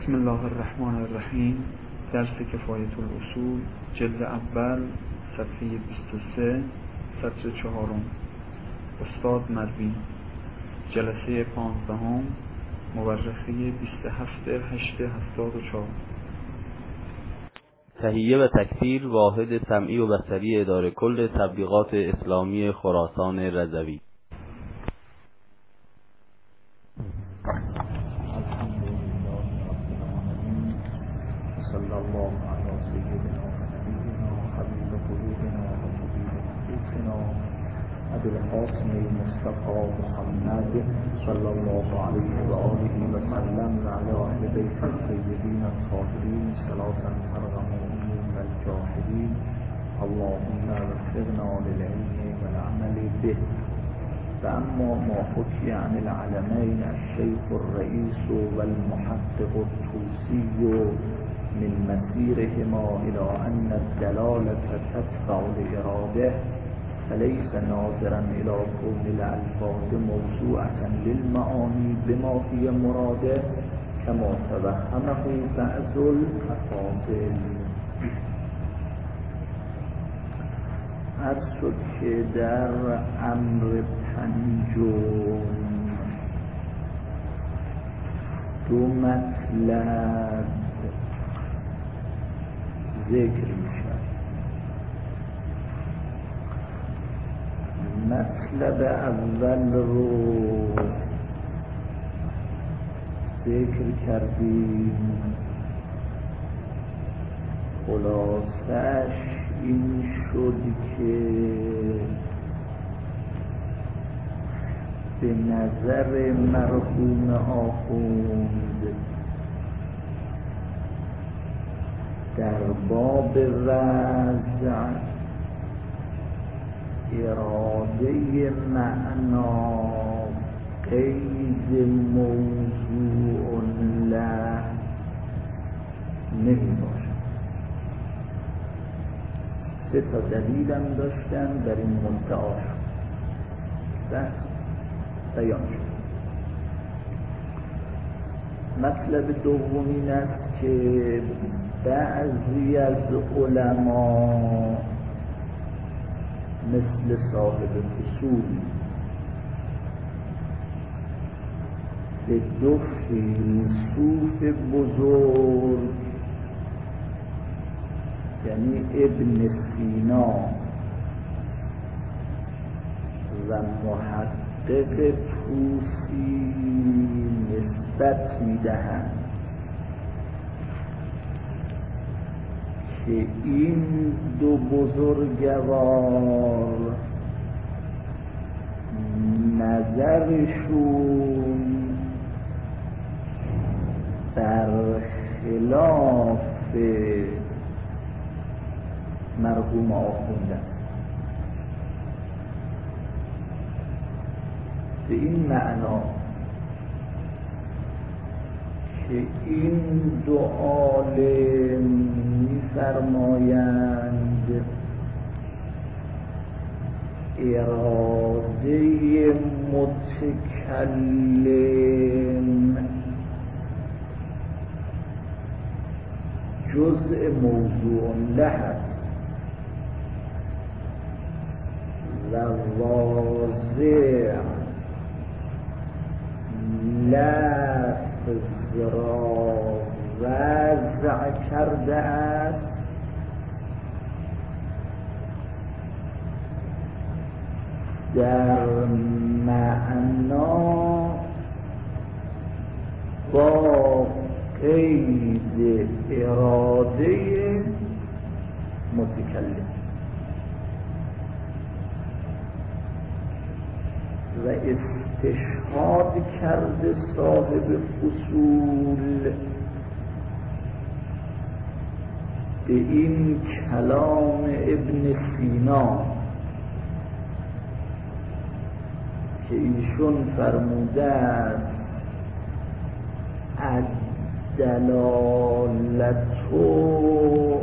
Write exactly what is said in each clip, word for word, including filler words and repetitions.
بسم الله الرحمن الرحیم. درس کفایت الاصول، جلد اول، صفحه بیست و سه، سطر چهارم. استاد مروی، جلسه پانزدهم، مورخه بیست و هفت هشت هفتاد و چهار. تهیه و تکثیر واحد سمعی و بصری اداره کل تبلیغات اسلامی خراسان رضوی. صلی الله علی سیدنا و نبینا حبیب قلوبنا و طبیب نفوسنا ابی القاسم مصطفی محمد صلی الله علیه و آله و سلم و علی اهل بیت الطیبین الطاهرین صلاة ترغم عیون الجاهلین. اللهم وفقنا للعلم والعمل به. و اما ما حکی عن العلمین الشیخ الرئیس والمحقق الطوسی من مسيرهما إلى أن الدلالة تتبع الإرادة، فليس ناظرا إلى كون الألفاظ موضوعة للمعاني بما هي مراده كما توهمه بعض الأفاضل. عرض شد که در امر پنجم دو مطلب ذکر میشن. مطلب اول رو ذکر کردیم، خلاصش این شد که به نظر مرحوم آخوند در باب وضع اراده معنا قید موضوع له نمی باشد. سه تا دلیلم داشتن در این مدعا بس بیان شد. مطلب دوم این است که بعضی از علما مثل صاحب اصول به دو فیلسوف بزرگ یعنی ابن سینا و محقق طوسی نسبت میدهند که این دو بزرگوار نظرشون برخلاف مرحوم آخوند به این معنا که این دو عالم می‌فرمایند اراده متکلم جزء موضوع له است و واضح لفظ را وضع کرده است در معنا با قید اراده متکلم و استشهاد کرده صاحب اصول به این کلام ابن سینا که ایشون فرموده است الدلالتو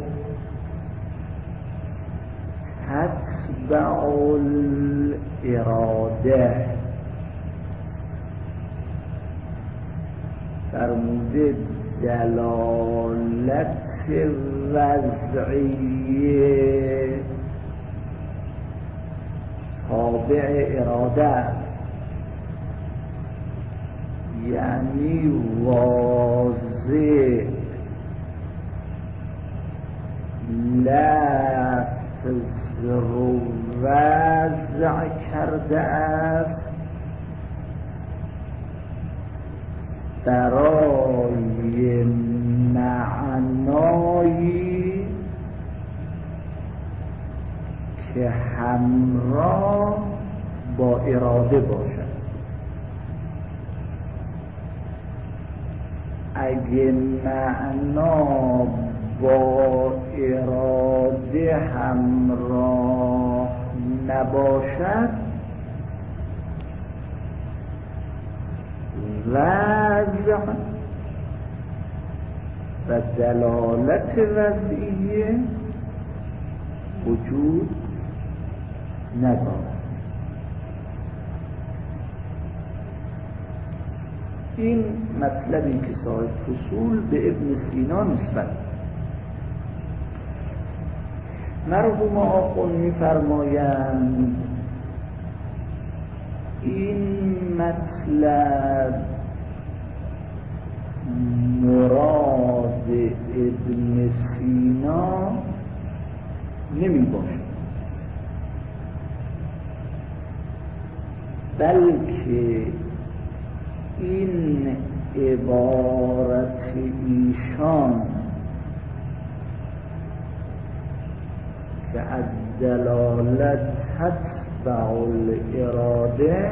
تتبع الاراده. فرموده دلالت وضعیه تابع اراده است، یعنی واضح لفظ رو وضع کرده است برای معنایی که همراه با اراده باشد. اگه معنا با اراده همراه نباشد وضع و دلالت وضعیه وجود ندارد. این مطلبی که صاحب فصول به ابن سینا نسبت مرحوم آخوند می‌فرمایند این مطلب مراد ابن سینا نمی باشد، بلکه این عبارت ایشان که از دلالت تتبع الاراده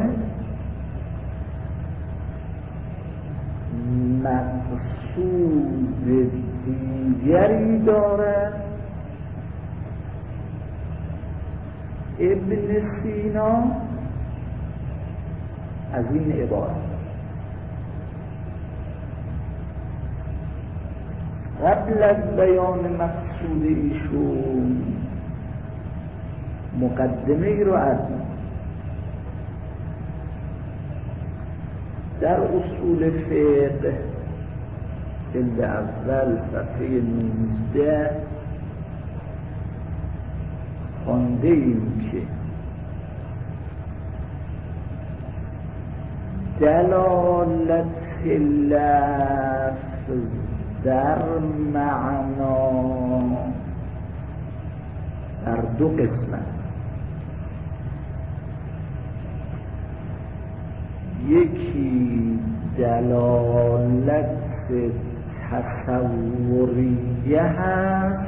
مقصود دیگری دارد. ابن سینا از این عبارت قبل از بیان مقصود ایشون مقدمه ای رو عرض در اصول فقه جلد اول صفحه نوزده خوانده ایم که دلالت لفظ در معنا در دو قسمت، یکی دلالت تصوریه هست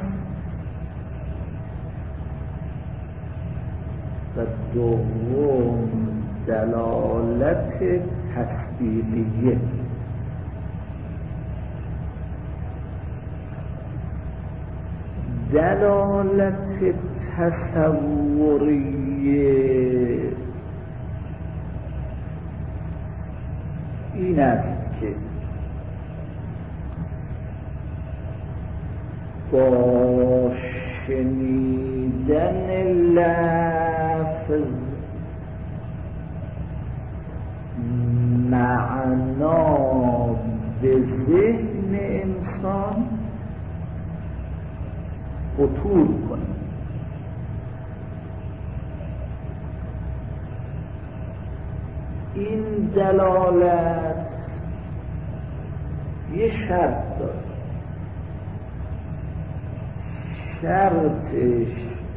و دوم دلالت تصدیقیه. دلالت تصوریه این است که با شنیدن لفظ معنا به ذهن انسان خطور کنه. این دلالت یه شرط داره، شرطش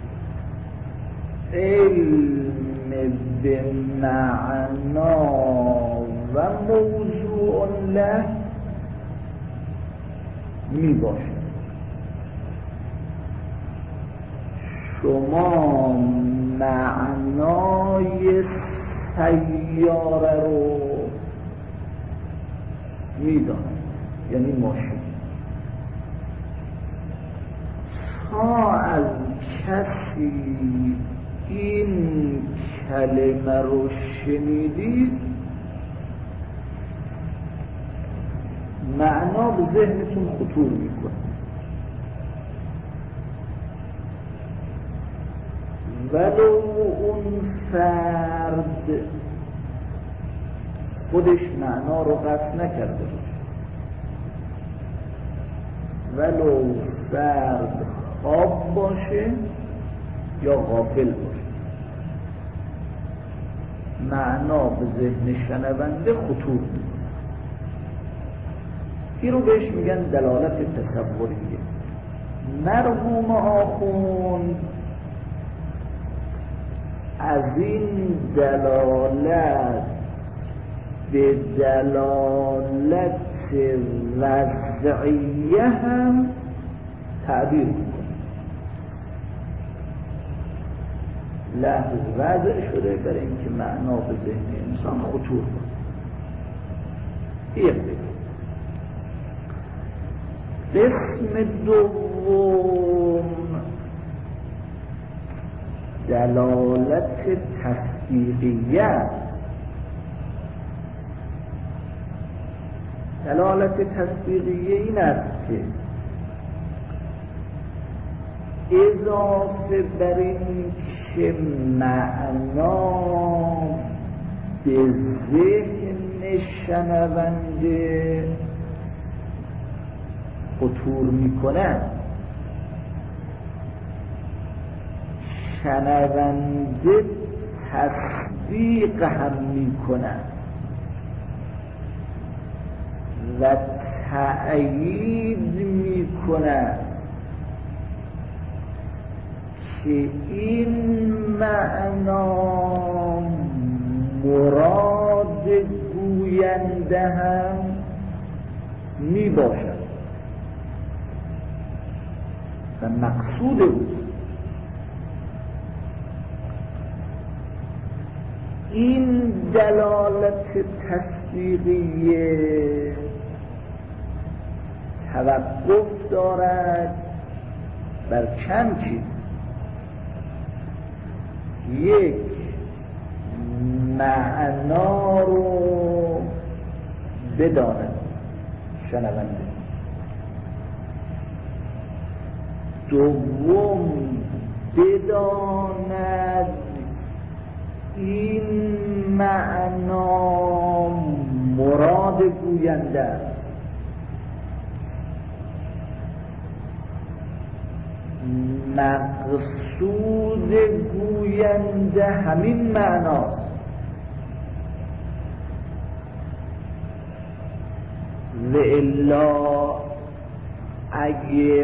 علم به معنا و موضوع له می باشه. شما معنای سیاره رو میدانید، یعنی ماشین. تا از کسی این کلمه رو شنیدید معنا به ذهنتون خطور میکنه، ولو اون فرد خودش معنا رو قصد نکرده باشه. ولو فرد خواب باشه یا غافل باشه، معنا به ذهن شنونده خطور میکنه. این رو بهش میگن دلالت تصوریه. مرحوم آخوند از این دلالت به دلالت وضعیه هم تعبیر میکنه. لفظ وضع شده برای اینکه معنا به ذهن انسان خطور کنه. یک بگیم. قسم دوم دلالت تصدیقیه. دلالت تصدیقیه این است که اضافه بر این که معنا به ذهن شنونده خطور میکنه، شنونده تصدیق هم میکنه و تأیید میکنه که این معنا مراد گوینده هم میباشد و مقصود اوست. این دلالت تصدیقیه توقف دارد بر چند چیز. یک، معنا رو بداند شنونده. دوم، بداند این معنا مراد گوینده است. مقصود گوینده همین معناست. و الا اگه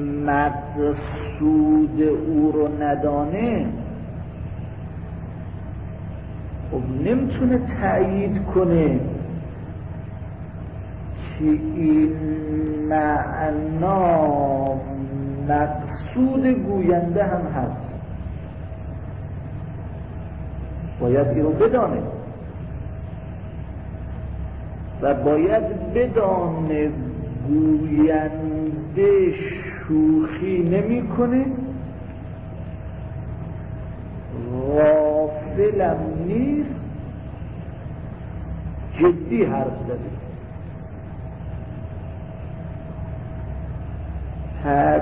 مقصود او رو ندانه خب نمیتونه تأیید کنه که این معنا مقصود گوینده هم هست. باید این رو بدانه و باید بدانه گوینده شوخی نمی کنه، غافلم نیست، جدی حرف زده. پس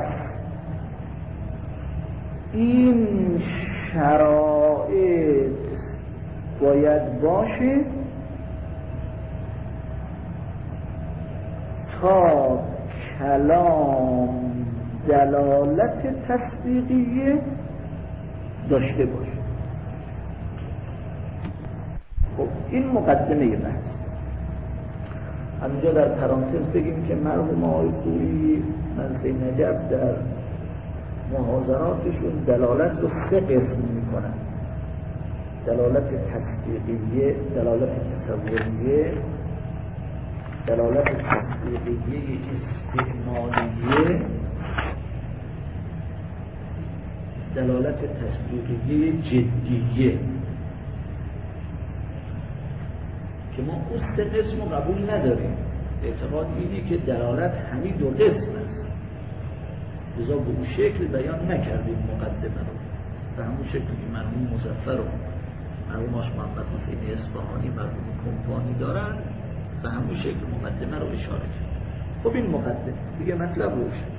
این شرایط باید باشه تا کلام دلالت تصدیقیه داشته باشه. خب این مقدمه بحث. همینجا در پرانتز بگیم که مرحوم آقای خویی مدرسه نجف در محاضراتشون دلالت رو سه قسم میکنن: دلالت تصدیقیه، دلالت تصوریه، دلالت تصدیقیه استعمالیه، دلالت تصدیقیه جدیه. که ما اون سه قسم رو قبول نداریم. اعتقاد اینه که دلالت همین دو قسم است، لذا به اون شکل بیان نکردیم مقدمه رو. به همون شکلی که مرحوم مظفر و مرحوم آش محمد حسین اصفهانی مرحوم کمپانی دارن، به همون شکل مقدمه رو اشاره کرد. خب این مقدمه دیگه مطلب روشن.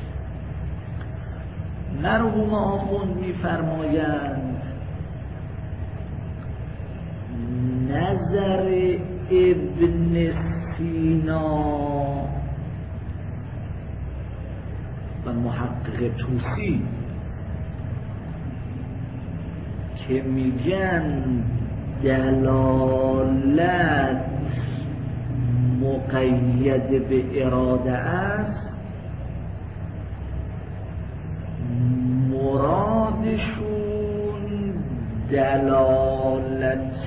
مرحوم آخوند می‌فرمایند نظر ابن سینا و محقق طوسی که میگن دلالت مقید به اراده است، مرادشون دلالت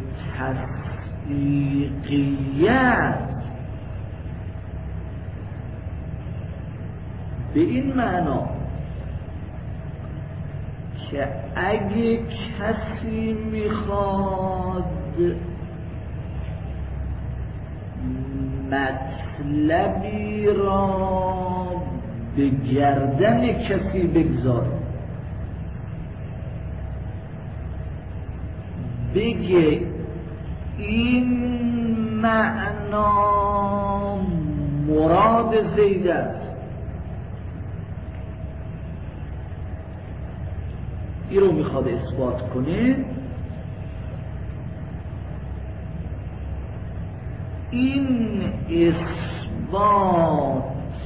تصدیقیت به این معنا که اگه کسی میخواد مطلبی را به گردن کسی بگذاره، بگه این معنا مراد زید است، این رو میخواد اثبات کنه، این اثبات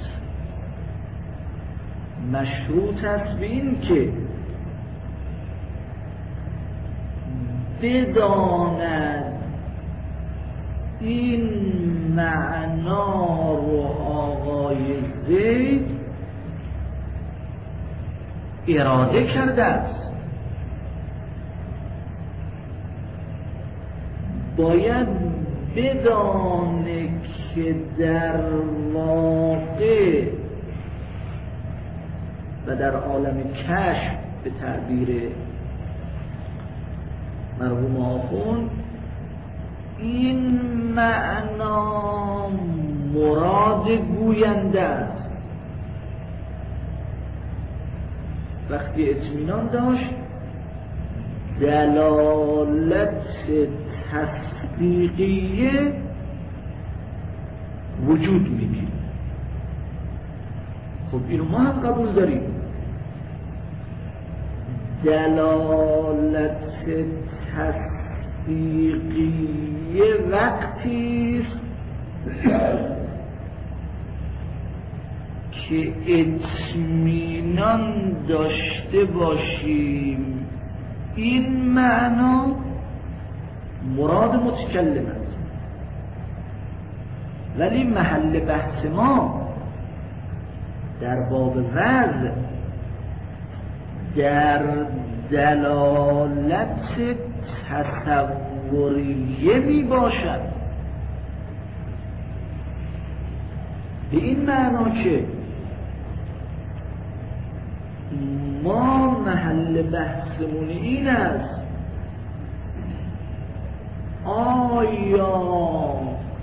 مشروط است به این که بداند این معنا رو آقای زید اراده کرده است. باید بدانه که در واقع و در عالم کشف به تعبیر مرحوم آخوند این معنا مراد گوینده است. وقتی اطمینان داشت دلالت تصدیقیه وجود میگیره. خب اینو ما هم قبول داریم، دلالت تصدیقیه وقتی است که اطمینان داشته باشیم این معنا مراد متکلم است. ولی محل بحث ما در باب وضع در دلالت تصوریه می باشد، به این معنا که ما محل بحثمون این است آیا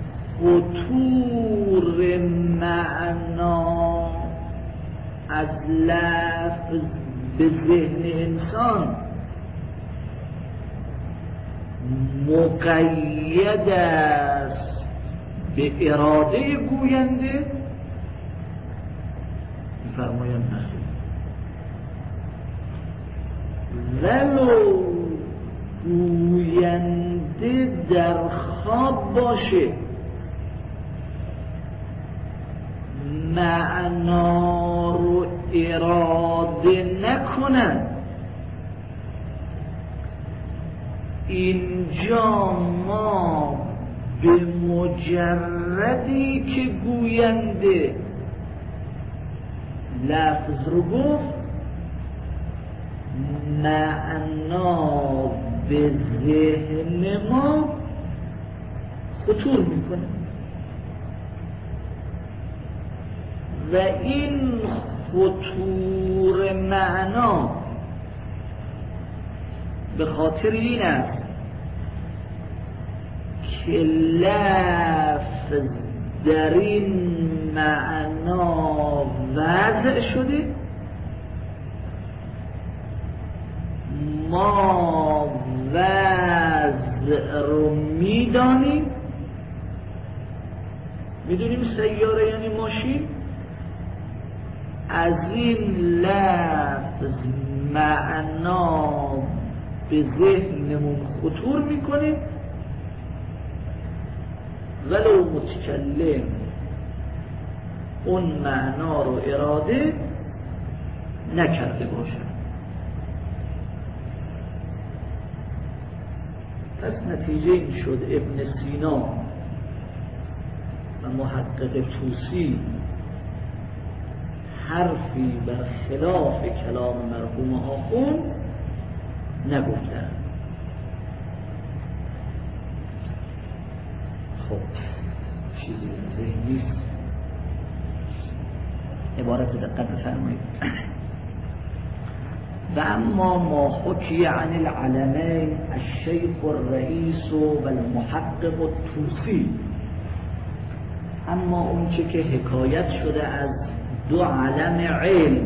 خطور معنا از لفظ به ذهن انسان مقید است به اراده گوینده؟ فرمایند نه، ولو گوینده در خواب باشه معنا رو اراده نکنن، اینجا ما به مجردی که گوینده لفظ رو گفت معنا به ذهن ما خطور میکنه و این خطور معنا به خاطر این است که لفظ در این معنا وضع شده، ما وضع رو میدانیم، میدونیم سیاره یعنی ماشین، از این لفظ معنا به ذهنمون خطور میکنه ولو متکلم اون معنا رو اراده نکرده باشد. پس نتیجه این شد ابن سینا و محقق طوسی حرفی بر خلاف کلام مرحوم آخوند نگفتند. خب چیزی ذهن نیست، عبارت دقت بفرمایید. و اما ما حکی عن العلمین الشیخ الرئیس و المحقق الطوسی، اما اون چه که حکایت شده از دو علم علم،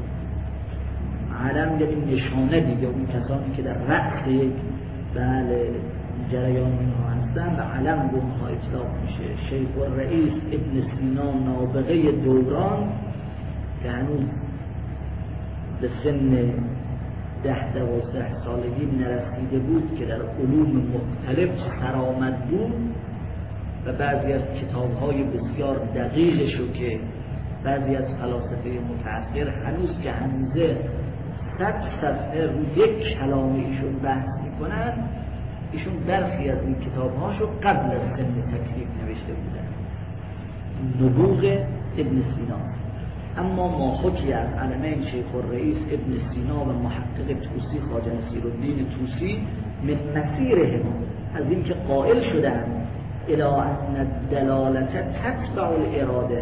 علم یعنی نشانه دیگه، اون کسانی که در رأس یک بله جریان اینها هستن و علم به اونها اطلاق میشه. شیخ الرئیس ابن سینا نابغه دوران که هنوز به سن ده دوازده سالگی نرسیده بود که در علوم مختلف سرآمد بود و بعضی از کتاب‌های بسیار دقیقشو که بعضی از فلاسفه متأخر هنوز که هنوزه صد صفحه روی یک کلام ایشون بحث میکنن، ایشون برخی از این کتاب‌هاشو قبل از سن تکلیف نوشته بودن. نبوغ ابن سینا. اما ما حکی از علمین شیخ الرئیس ابن سینا و محقق طوسی خواجه نصیرالدین طوسی من مسیرهم، از این که قائل شدن الی ان الدلالت تتبع الاراده،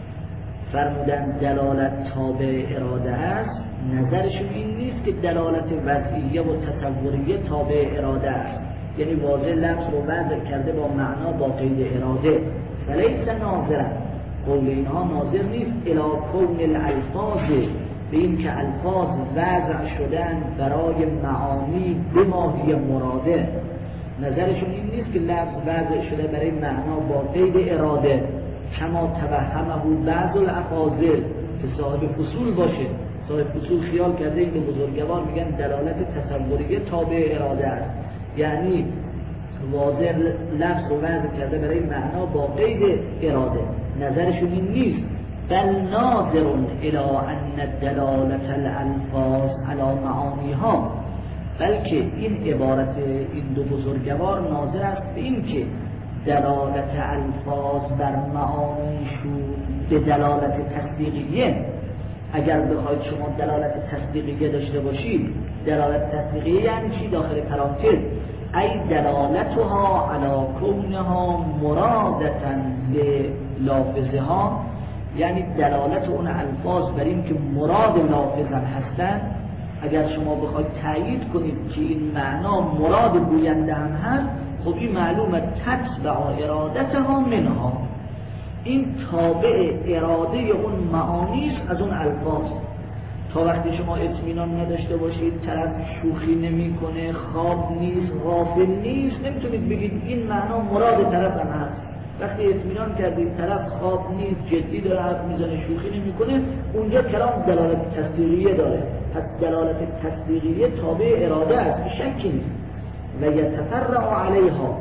فرمودن دلالت تابع اراده است. نظرشون این نیست که دلالت وضعیه و تصوریه تابع اراده است، یعنی واضح لفظ رو وضع کرده با معنا با قید اراده، فلیس ناظرا، قول اینها ناظر نیست الی کون الالفاظ، به این که الفاظ وضع شدن برای معانی به ماهی مراده. نظرشون این نیست که لفظ وضع شده برای معنا با قید اراده، کما توهمه بعض الافاضل که صاحب فصول باشه. صاحب فصول خیال کرده این بزرگوار میگن دلالت تصوریه تابع اراده است، یعنی واضح لفظ رو وضع کرده برای معنا با قید اراده. نظرشون این نیست، بل ناظر الی ان دلالت الالفاظ علی معانیها، بلکه این عبارت این دو بزرگوار ناظر است به این که دلالت الفاظ بر معانیشون به دلالت تصدیقیه. اگر بخواید شما دلالت تصدیقیه داشته باشید، دلالت تصدیقیه یعنی چی؟ داخل پرانتز ای دلالتها علی کونها مرادتا به لافظها، یعنی دلالت اون الفاظ بر این که مراد لافظن هستن. اگر شما بخواید تایید کنید که این معنا مراد گوینده هم هست، خب این معلومه تتبع ارادتها منها، این تابع اراده اون معانی است از اون الفاظ. تا وقتی شما اطمینان نداشته باشید طرف شوخی نمیکنه، خواب نیست، غافل نیست، نمیتونید بگید این معنا مراد طرف هم هست. وقتی اطمینان کردید طرف خواب نیست، جدی داره حرف میزنه، شوخی نمیکنه، اونجا کلام دلالت تصدیقیه داره. پس دلالت تصدیقیه تابع اراده است، شکی نیست. و یتفرع علیها،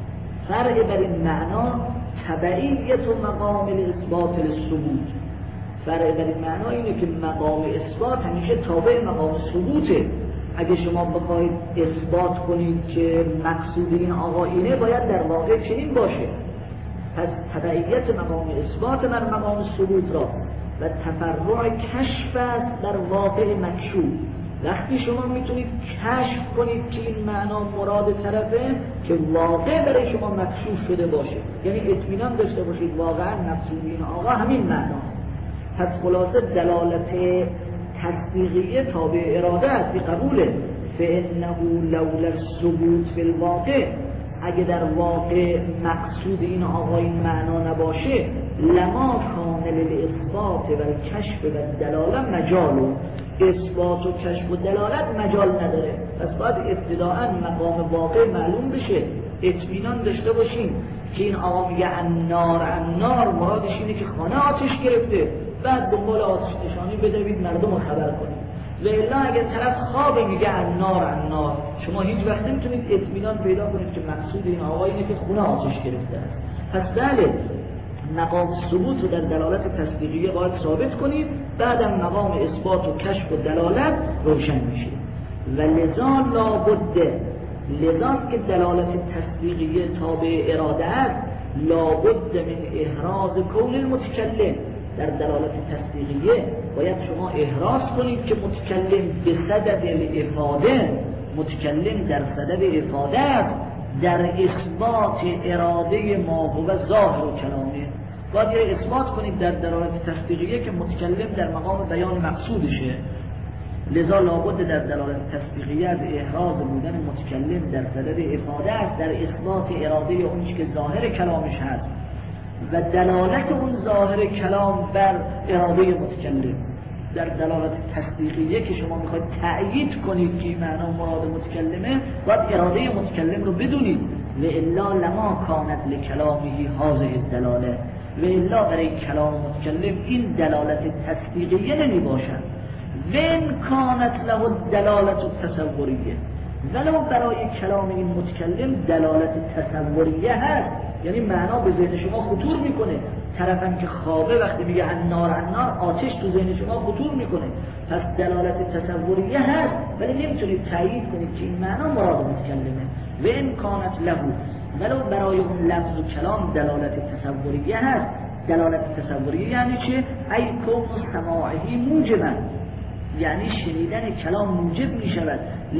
فرع بر این معنا تبعیت و مقام الاثبات للثبوت. فرع بر این معنا اینه که مقام اثبات همیشه تابع مقام ثبوته. اگه شما بخواید اثبات کنید که مقصود این آقا اینه، باید در واقع چنین باشه. پس تبعیت مقام اثبات بر مقام ثبوت را و تفرع کشف است در واقع مکشوف. وقتی شما میتونید کشف کنید که این معنا مراد طرفه که واقع برای شما مکشوف شده باشه، یعنی اطمینان داشته باشید واقعا مقصود این آقا همین معنا. پس خلاصه دلالت تصدیقیه تابع اراده است، قبوله. فانه لولا الثبوت فی الواقع، اگه در واقع مقصود این آقا این معنا نباشه، لما کان للاثبات و الکشف و دلاله مجال، اثبات و کشف و دلالت مجال نداره. پس باید ابتداءً مقام واقع معلوم بشه، اطمینان داشته باشیم که این آقا میگه النار النار، مرادش اینه که خانه آتش گرفته، بعد دنبال آتش نشانی بدوید مردم رو خبر کنید. و الا اگر طرف خواب میگه النار النار، شما هیچ وقت نمیتونید اطمینان پیدا کنید که مقصود این آقا اینه که خونه آتش گرفته است. پس بله، مقام ثبوت رو در دلالت تصدیقیه باید ثابت کنید، بعدم مقام اثبات و کشف و دلالت روشن میشه. و لذا لابد، لذا که دلالت تصدیقیه تابع اراده است، لابد من احراز کون المتکلم. در دلالت تصدیقیه باید شما احراز کنید که متکلم به صدد الافاده، متکلم در صدد افاده است در اثبات اراده ما هو ظاهر و کلامه. باید یه اثبات کنید در دلالت تصدیقیه که متکلم در مقام بیان مقصودشه. لذا لابد در دلالت تصدیقیه از احراز بودن متکلم در صدد افاده است در اثبات اراده اون که ظاهر کلامش هست و دلالت اون ظاهر کلام بر اراده متکلم. در دلالت تصدیقیه که شما میخواید تأیید کنید که معنا مراد متکلمه، باید اراده متکلم رو بدونید. و الا لما کانت لکلامه هذه الدلاله، و الا برای کلام متکلم این دلالت تصدیقیه نمی باشد. و ان کانت له دلالت تصوریه، ولو برای کلام این متکلم دلالت تصوریه هست، یعنی معنا به ذهن شما خطور میکنه. طرفن که خوابه وقتی میگه النار النار، آتش تو ذهن شما خطور میکنه، پس دلالت تصوریه هست ولی نمیتونید تایید کنید که این معنا مراد متکلمه. و ان کانت له، ولو برای اون لفظ و کلام دلالت تصوریه هست. دلالت تصوریه یعنی چه؟ ای کون سماعی موجبا، یعنی شنیدن کلام موجب می شود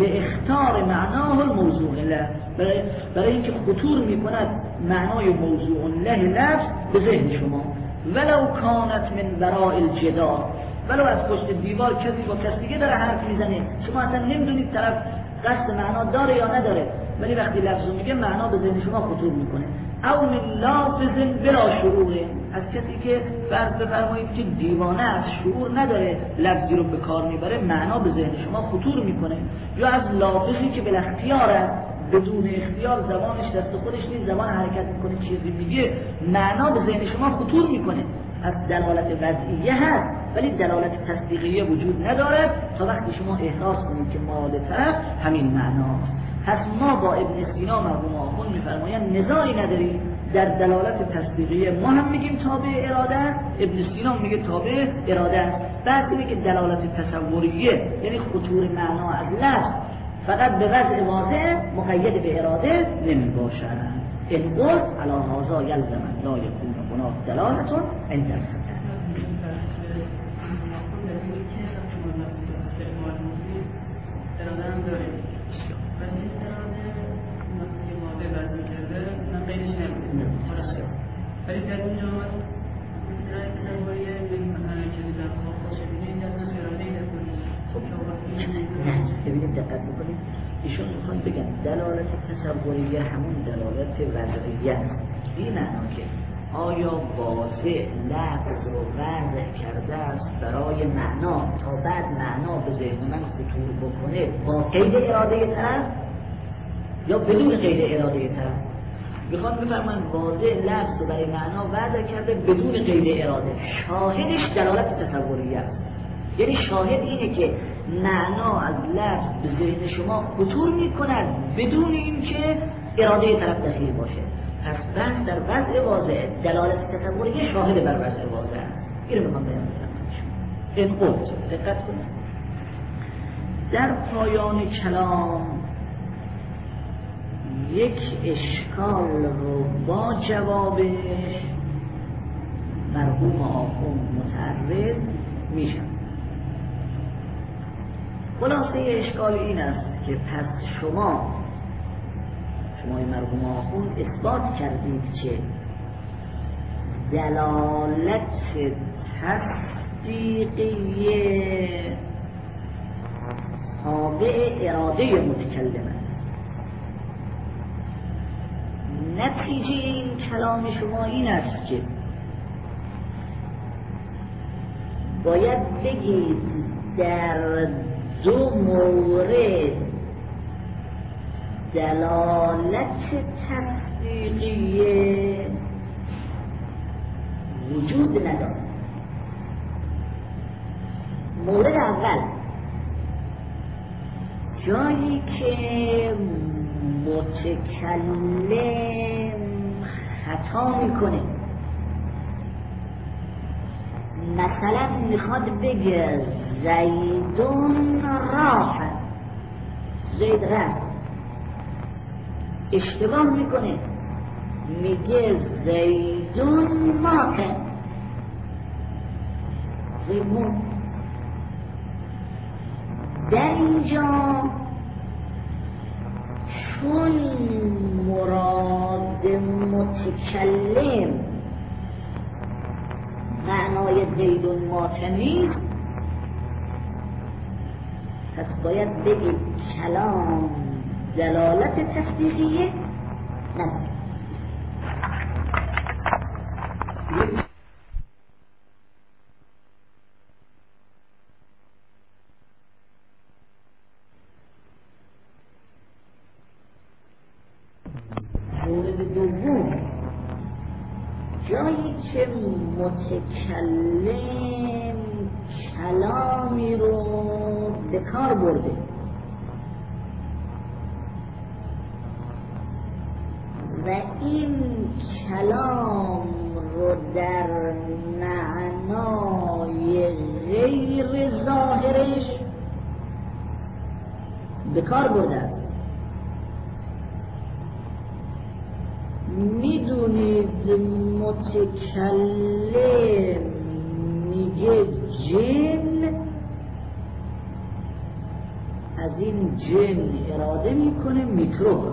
لاختار معناه الموضوع له، برای, برای اینکه خطور می کند معنای موضوع له لفظ به ذهن شما. ولو کانت من وراء الجدار، ولو از پشت دیوار کسی با کسی دیگه داره حرف میزنه، شما اصلا نمیدونید طرف قصد معنا داره یا نداره، ولی وقتی لفظو میگه معنا به ذهن شما خطور میکنه. او من لافظ بلا شعور، از کسی که فرض بفرمایید که دیوانه از شعور نداره لفظی رو به کار میبره، معنا به ذهن شما خطور میکنه. یا از لافظی که بلا اختیاره، بدون اختیار زبانش دست خودش نیست، زبان حرکت میکنه چیزی میگه، معنا به ذهن شما خطور میکنه. از دلالت وضعیه هست ولی دلالت تصدیقیه وجود نداره تا وقتی شما احراز کنید که مراد طرف همین معناست. پس ما با ابن سینا مرحوم آخوند میفرمایند نزاعی نداریم در دلالت تصدیقیه، ما هم میگیم تابع اراده است، ابن سینا میگه تابع اراده است. بعد میگه که دلالت تصوریه یعنی خطور معنا از لفظ فقط به وضع واضح مقید به اراده نمی باشد. ان قلت علی هذا یلزم لا یکون هناک دلالة عند الفتح. ولی در اونجا در تصوریه به مثلا که در خاص ببینید در اراده در نه ببینید دقت بکنید، ایشون میخوان بگن دلالت تصوریه همون دلالت وضعیه است. این معنا که آیا واضح لفظ رو وضع کرده است برای معنا تا بعد معنا به ذهن من خطور بکنه با قید اراده طرف یا بدون قید اراده طرف؟ میخوان بفرمان واضح لفظ رو برای معنا وضع کرده بدون قید اراده، شاهدش دلالت تصوریه است. یعنی شاهد اینه که معنا از لفظ به ذهن شما خطور میکند بدون اینکه اراده طرف دخیل باشه. پس بحث در وضع واضح دلالت تصوریه شاهد بر وضع واضح است. اینو میخوام بیان کنم. این قلت دقت کنید در پایان کلام یک اشکال رو با جوابش مرحوم آخوند متعرض میشن. خلاصه اشکال این است که پس شما شمای مرحوم آخوند اثبات کردید که دلالت تصدیقیه تابع اراده متکلم است. نتیجه این کلام شما این است که باید بگید در دو مورد دلالت تصدیقیه وجود ندارد. مورد اول جایی که متکلم خطا میکنه مثلا میخواد بگه زیدون راح، زید رفت، اشتباه میکنه میگه زیدون مات، زید مرد. در اینجا چون مراد متکلم معنای زیدون مات نیست، پس باید بگید کلام دلالت تصدیقیه نداره. مورد دوم، جایی که متکلم کلامی رو به کار برده و این کلام رو در معنای غیر ظاهرش به کار برده، میدونید متکلم میگه جن، از این جن اراده میکنه میکروب.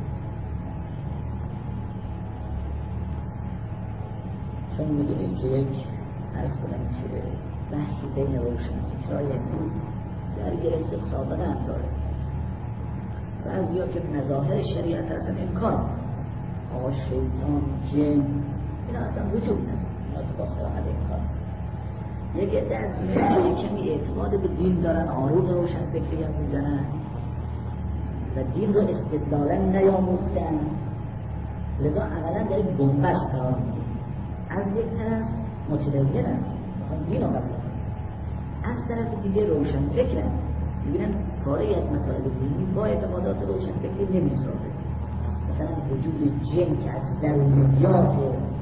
چون میدونید که یک عرض کنم که بحثی بین روشنفکرای امروز در گرفته سابقه هم داره، بعضی ها که مظاهر شریعت اصلا انکار، آقا شیطان، جن، اینا اصلا وجود نداره، اینا تو با صراحت انکار. یک عده از مردمی که می اعتماد به دین دارن آروز روشنفکری هم میزنن و دین رو استدلالا نیاموختن، لذا عملا در یک بنبست قرار میگیرن. از یک طرف متدینن، میخوان دین رو قبول کنن، از طرف دیگه روشنفکرن، میبینن کاری از مسائل دینی با اعتقادات روشنفکری نمیسازه. مثلا وجود جن که از ضروریات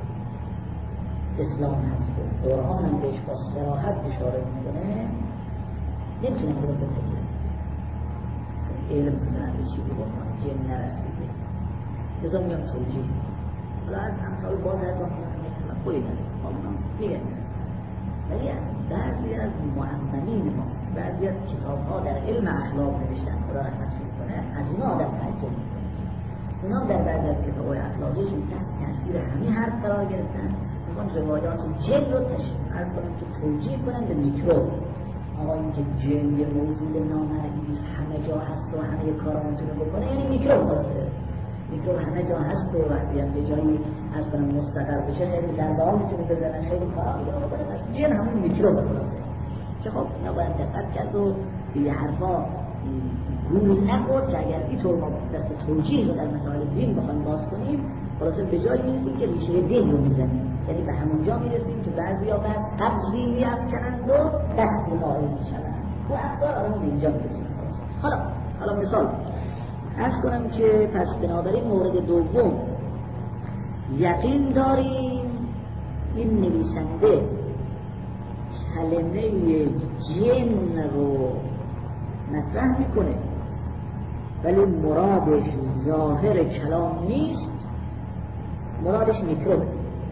اسلام هست، قرآن هم بهش با صراحت اشاره میکنه، نمیتونن که رو بفکرن، علم کنن به چیزی بکنن جن نرسیده، لذا میان توجیه. حالا از امثال باز از آن خوری نداره، آمونا میگن. ولی بعضی از مؤمنین ما، بعضی از کتاب ها در علم اخلاق نوشتن، خدا رحمت کنه، از اینا آدم تعجب میکنه. اونا در بعضی از کتاب های اخلاقیشون تحت تاثیر همین حرف قرار گرفتن، میخوان روایات جن رو تشریح کنن که توجیه کنن به میکروب. آقا این که جن یه موجود نامرئی همه جا هست و همه کارا میتونه بکنه، یعنی میکروب باشه. میکروب همه جا هست و وقتی هم به جایی از کنم مستقر بشه خیلی ضربه ها میتونه بزنن، خیلی کارا میتونه بکنه، پس جن همون میکروب باشه. که خب اینا باید دقت کرد و یه حرفا گول نخورد که اگر اینطور ما دست توجیه رو در مسائل دین بخوایم باز کنیم، خلاصه به جایی میرسیم که ریشه دین رو میزنیم، یعنی به همون جا میرسیم که بعضی ها بعد قبضی میافکنند و دستی قائل میشوند و اخبار آدم به اینجا میرسیم. حالا حالا مثال عرض کنم که پس بنابراین مورد دوم یقین داریم این نویسنده کلمه جن رو مطرح میکنه ولی مرادش ظاهر کلام نیست، مرادش میکروبه.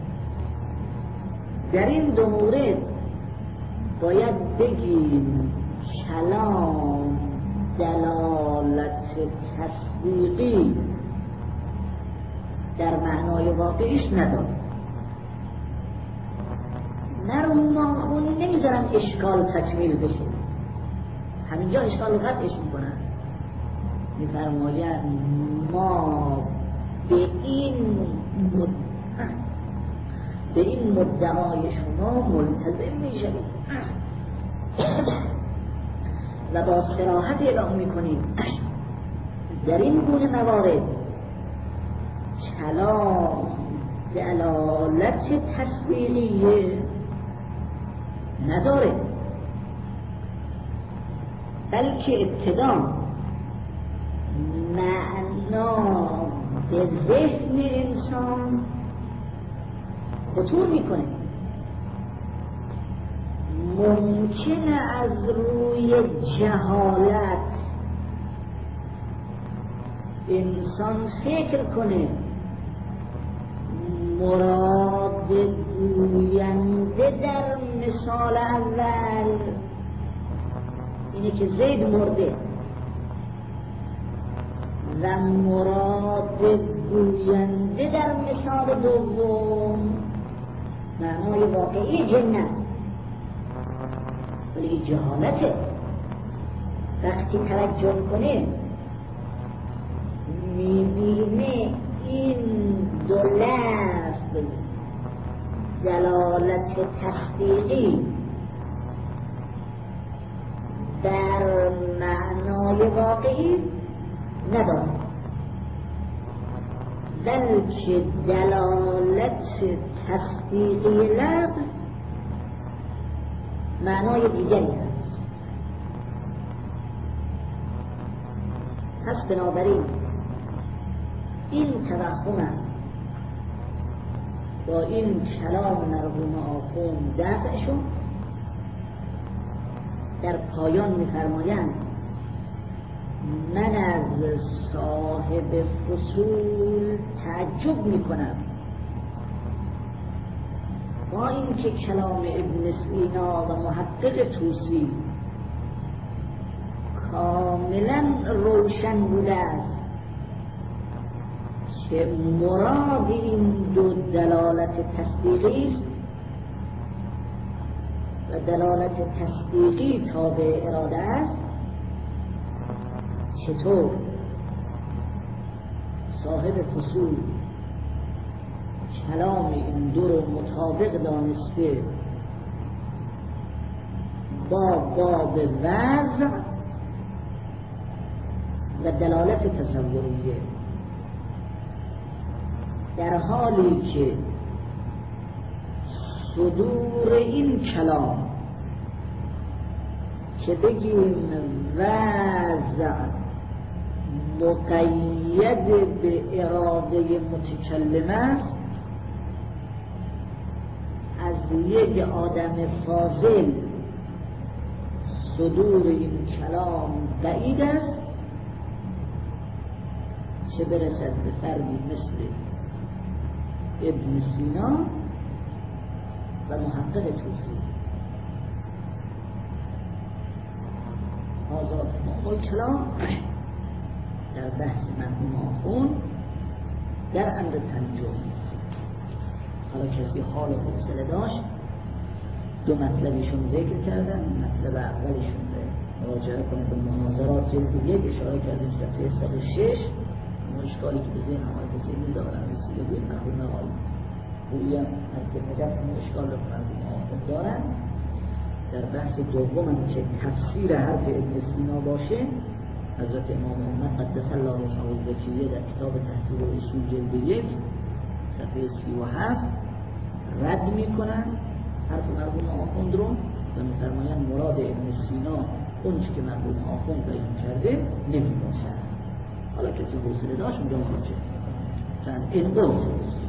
در این دو مورد باید بگیم کلام دلالت تصدیقی در معنای واقعیش نداره. مرمون خون نمیذارن اشکال تکمیل بشه، همینجا اشکال قطعش میکنن، میفرماید ما به این مد... به این مدعای شما ملتزم میشویم و با صراحت اعلام میکنیم در این گونه موارد کلام دلالت تصویریه نداره، بلکه ابتدا معنا به ذهن انسان خطور میکنه ممکنه از روی جهالت انسان فکر کنه مراد گوینده در مثال اول اینه که زید مرده و مراد گوینده در مثال دوم معنای واقعی جنت، ولی این جهالته. وقتی توجه کنه میبینه این دو لفظ دلالت تصدیقی در معنای واقعی نداره، بلکه دلالت تصدیقی لفظ معنای دیگری هست. پس بنابراین این توهم با این کلام مرحوم آخوند دفع شد. در پایان می‌فرمایند من از صاحب فصول تعجب می‌کنم با اینکه کلام ابن سینا و محقق طوسی کاملا روشن بوده است که مراد این دو دلالت تصدیقی است و دلالت تصدیقی تابع اراده است، چطور صاحب فصول کلام این دو رو مطابق دانسته با باب وضع و دلالت تصوریه، در حالی که صدور این کلام که بگیم وضع مقید به اراده متکلم است، از یک آدم فاضل صدور این کلام بعید است، چه برسد به فردی مثل ابن سینا و محقق طوسی. آزاد مقبول کلام در بحث مرحوم آخوند در امر پنجم. حالا کسی حال حوصله داشت دو مطلبیشون ذکر کردن، مطلب اولیشون به مراجعه کنه به مناظرات جلد یک اشاره کردیم صفحه صد و شش. اشکالی که به ذهن آقای حسینی دارن رسیده بود مرحوم آقای گویم از که نجف همون اشکال رو مرحوم آخوند دارن. در بحث دوم هم که تفسیر حرف ابن سینا باشه، حضرت امام محمد قدس الله روحه الزکیه در کتاب تحصیل اصول جلد یک صفحه سی و هفت رد میکنن حرف مرحوم آخوند رو و میفرمایند مراد ابن سینا اون چی که مرحوم آخوند بیان کرده نمیباشد. حالا کسی حوصله داشت اونجا مراجعه چند این قلت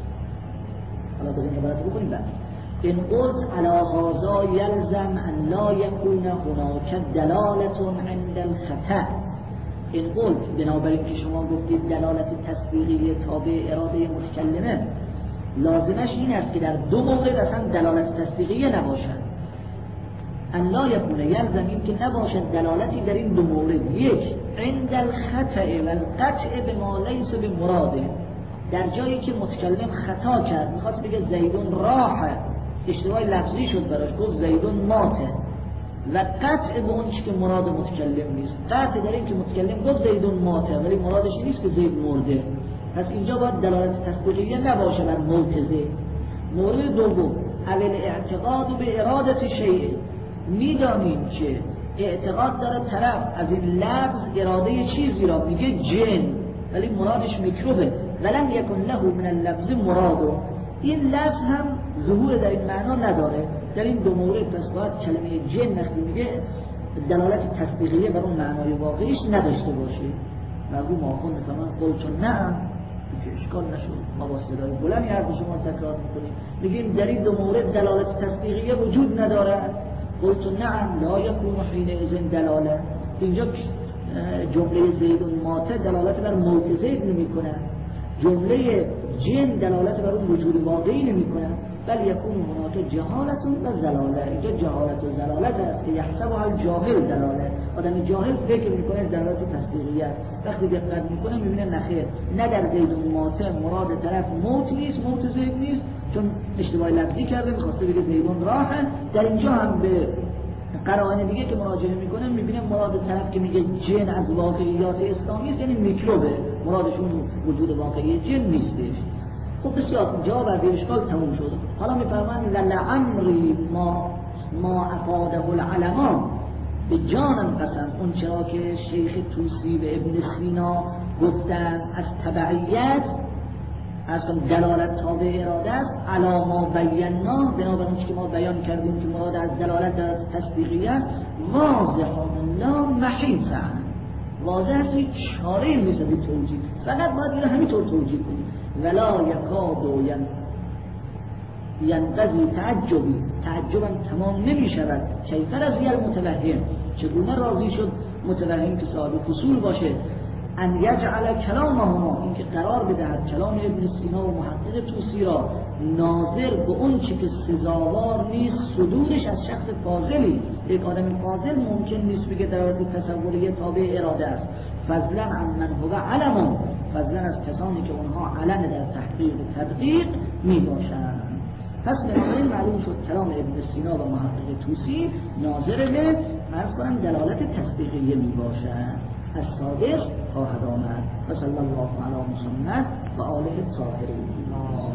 حالا باید این عبارت بکنیم. بعد این قلت علی هذا یلزم ان لا یکون هناک دلالت عند الخطأ. این قلت بنابراین که شما گفتید دلالت تصدیقی تابع اراده متکلمه، لازمش این است که در دو مورد اصلا دلالت تصدیقی نباشد. ان لا یکون یلزم این که نباشد دلالتی در این دو مورد. یک عند الخطأ و القطع بما لیس بمراده، در جایی که متکلم خطا کرد، میخواست بگه زیدون راحه، اشتباه لفظی شد براش، گفت زیدون ماته، و قطع به اون چی که مراد متکلم نیست. قطع در این که متکلم گفت زیدون ماته ولی مرادش نیست که زید مرده، پس اینجا باید دلالت تصدیقیه نباشه بر ملتزه. مورد دوم اول اعتقاد به ارادت شیء، میدانیم که اعتقاد داره طرف از این لفظ اراده چیزی را میگه جن ولی مرادش میکروبه، ولم یکن له من اللفظ مرادو، این لفظ هم ظهور در این معنا نداره. در این دو مورد پس باید کلمه جن وقتی میگه دلالت تصدیقیه بر اون معنای واقعیش نداشته باشه. مرحوم آخوند میفهمن قلت نه که اشکال نشد، ما با صدای بلندی حرف شما تکرار میکنیم، میگیم در این دو مورد دلالت تصدیقیه وجود نداره. قلت نعم لا یکون حینئذ دلاله. اینجا جمله زیدون ماته دلالت بر موت زید نمی کنه، جمله جن دلالت بر اون وجود واقعی نمی کنه، بل یکون هناك جهالت و زلاله. اینجا جهالت و زلالت است که یحسبها الجاهل دلاله. آدم جاهل فکر میکنه دلالت تصدیقیه، وقتی دقت میکنه میبینه نخیر، نه در زیدون ماته مراد طرف موت نیست، موت زید نیست، چون اشتباه لفظی کرده میخواسته بگه زیدون راحه. در اینجا هم به قرائن دیگه که مراجعه میکنه میبینه مراد طرف که میگه جن از واقعیات اسلامی است، یعنی میکروبه، مرادشون وجود واقعی جن نیستش. خب بسیار جواب از اشکال تموم شد. حالا میفرمایند لعمری ما ما افاده العلما، به جانم قسم اون چرا که شیخ طوسی و ابن سینا گفتن از تبعیت از دلالت تابع اراده است، علا ما بینا، بنابر اون که ما بیان کردیم که مراد از دلالت در تصدیقیت، واضح لا محیط واضح است، چاره نیست به توجیه، فقط باید اینو همینطور توجیه کنیم. ولا یکاد و ینقضی تعجبی، تعجبم تمام نمی شود، کیف رضی المتوهم، چگونه راضی شد متوهم که صاحب فصول باشه، ان یجعل کلامهما، این که قرار بدهد کلام ابن سینا و محقق طوسی را ناظر به اون چی که سزاوار نیست صدورش از شخص فاضلی. یک آدم فاضل ممکن نیست بگه دلالت تصوریه تابع اراده است، فضلا عن من هو علم، فضلا از کسانی که اونها علم در تحقیق و تدقیق می باشند. پس بنابراین معلوم شد کلام ابن سینا و محقق طوسی ناظر به عرض کنم دلالت تصدیقیه می باشند. الصادق خواهد آمد. و صلی الله علی محمد و آله الطاهرین.